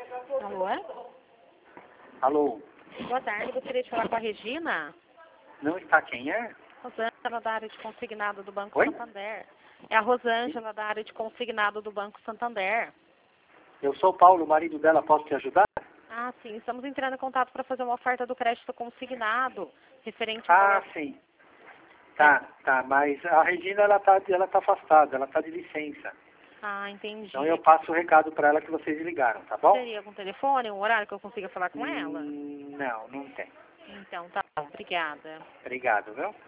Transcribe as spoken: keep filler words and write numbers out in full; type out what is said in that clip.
Alô? Alô? Boa tarde, gostaria de falar com a Regina. Não está quem é? Rosângela, da área de consignado do Banco Oi? Santander. É a Rosângela, da área de consignado do Banco Santander. Eu sou o Paulo, o marido dela, posso te ajudar? Ah, sim, estamos entrando em contato para fazer uma oferta do crédito consignado, referente ao Ah, valor... sim. Tá, tá, mas a Regina, ela tá, ela tá afastada, ela tá de licença. Ah, entendi. Então eu passo o recado para ela que vocês ligaram, tá bom? Teria algum telefone, um horário que eu consiga falar com ela? Hum, não, não tem. Então, tá bom, obrigada. Obrigado, viu?